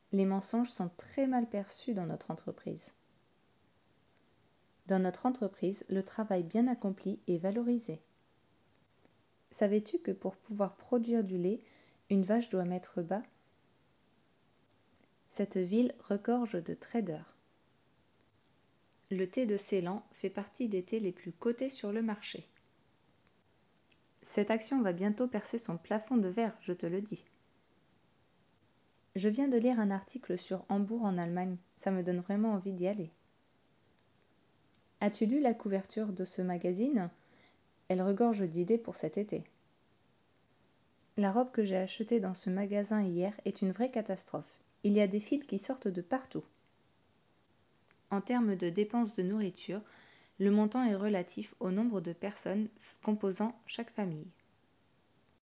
Les mensonges sont très mal perçus dans notre entreprise. Dans notre entreprise, le travail bien accompli est valorisé. Savais-tu que pour pouvoir produire du lait, une vache doit mettre bas? Cette ville regorge de traders. Le thé de Ceylan fait partie des thés les plus cotés sur le marché. Cette action va bientôt percer son plafond de verre, je te le dis. Je viens de lire un article sur Hambourg en Allemagne, ça me donne vraiment envie d'y aller. As-tu lu la couverture de ce magazine? Elle regorge d'idées pour cet été. La robe que j'ai achetée dans ce magasin hier est une vraie catastrophe. Il y a des fils qui sortent de partout. En termes de dépenses de nourriture, le montant est relatif au nombre de personnes composant chaque famille.